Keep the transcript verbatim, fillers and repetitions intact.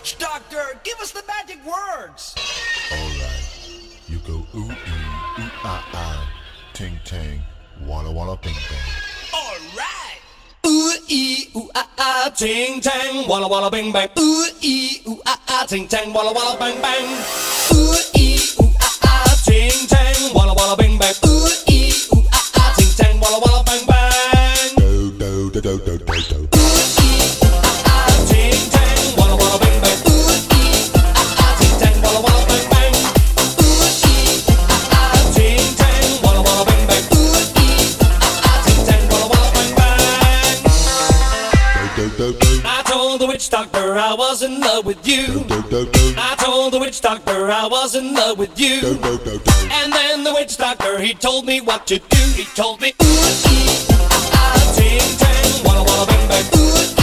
witch doctor, give us the magic words. Alright, you go ooh ee, ooh ah ah, ting tang, walla walla bing bang. Alright. Ooh ee ooh ah ah, ting tang, walla walla bing bang. Ooh ee ooh ah ah, ting tang, walla walla bang bang. Ooh ee ooh ah ah, ting tang, walla walla bing bang. Ooh ee ooh ah ah, ting tang, walla walla bang bang. Do do do do do do do. I told the witch doctor I was in love with you. I told the witch doctor I was in love with you. And then the witch doctor, he told me what to do. He told me, ooh, ee, ah, ah, ting, tang, walla, walla, bang, bang. Ooh,